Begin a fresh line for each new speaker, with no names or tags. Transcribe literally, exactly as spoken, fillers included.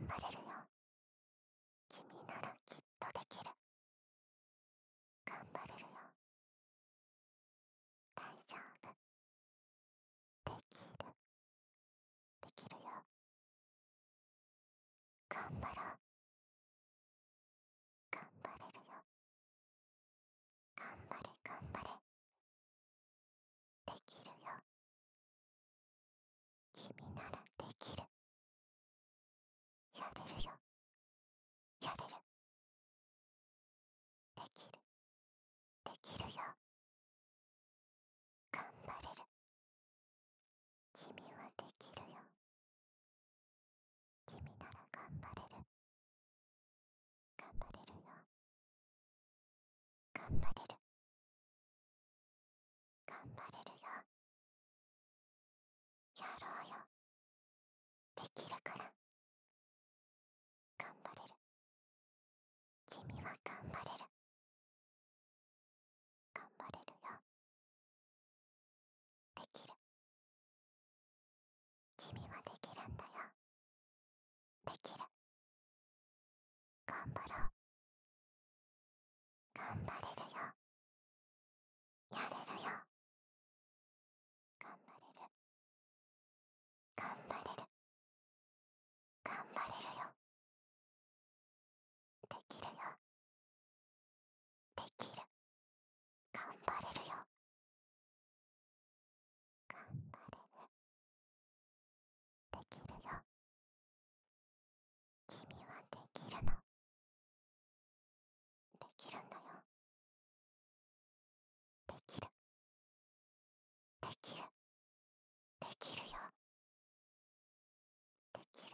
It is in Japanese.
張れるよ。君ならきっとできる。頑張れるよ。大丈夫。できる。できるよ。頑張ろう。頑張れるよ。頑張れ頑張れ。できるよ。君ならできる。やれるよ。やれる。できる。できるよ。頑張れる。君はできるよ。君なら頑張れる。頑張れるよ。頑張れる。頑張れるよ。やろうよ。できるから。頑張れる。君は頑張れる。頑張れるよ。できる。君はできるんだよ。できる。頑張ろう。頑張れるよ。やれるよ。頑張れる。頑張れる。頑張れるよ。できるよ。できる。頑張れるよ。頑張れる。できるよ。君はできるの。できるんだよ。できる。できる。できるよ。でき